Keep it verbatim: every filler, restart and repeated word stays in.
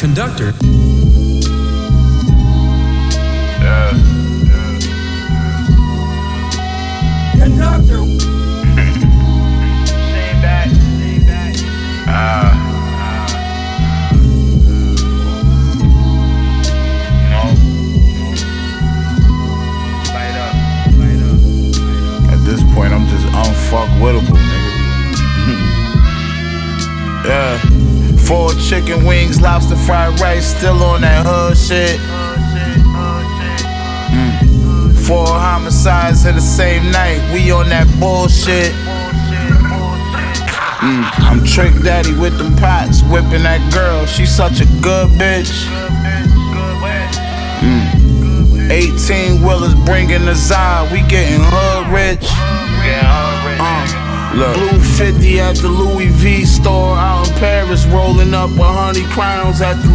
conductor. Yeah, yeah. Conductor. Shame back, shame back. Ah. No. Light up, light up, light up. At this point, I'm just unfuckwittable, nigga. Yeah. Four chicken wings, lobster fried rice, still on that hood shit. Mm. Four homicides in the same night, we on that bullshit. Mm. I'm Trick Daddy with them pots, whipping that girl, she such a good bitch. Mm. eighteen wheelers bringing the Zod, we getting hood rich. Uh. Look. Blue fifty at the Louis V store out in Paris, rolling up a hundred crowns at the